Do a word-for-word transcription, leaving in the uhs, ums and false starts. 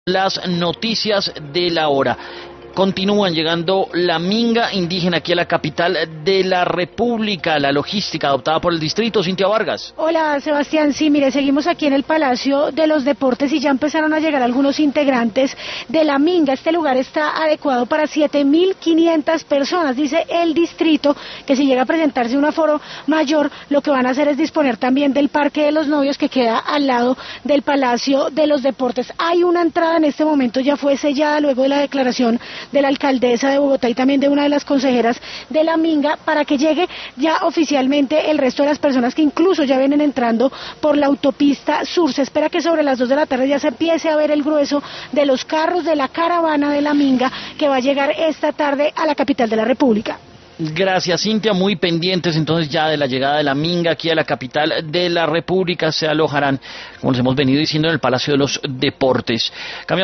Las noticias de la hora. Continúan llegando la minga indígena aquí a la capital de la República, la logística adoptada por el distrito. Cintia Vargas. Hola Sebastián, sí, mire, seguimos aquí en el Palacio de los Deportes y ya empezaron a llegar algunos integrantes de la minga. Este lugar está adecuado para siete mil quinientas personas, dice el distrito, que si llega a presentarse un aforo mayor, lo que van a hacer es disponer también del Parque de los Novios, que queda al lado del Palacio de los Deportes. Hay una entrada en este momento, ya fue sellada luego de la declaración de la alcaldesa de Bogotá y también de una de las consejeras de la minga, para que llegue ya oficialmente el resto de las personas que incluso ya vienen entrando por la autopista sur. Se espera que sobre las dos de la tarde ya se empiece a ver el grueso de los carros de la caravana de la minga que va a llegar esta tarde a la capital de la República. Gracias, Cintia, muy pendientes entonces ya de la llegada de la minga aquí a la capital de la República. Se alojarán, como les hemos venido diciendo, en el Palacio de los Deportes. Cambiamos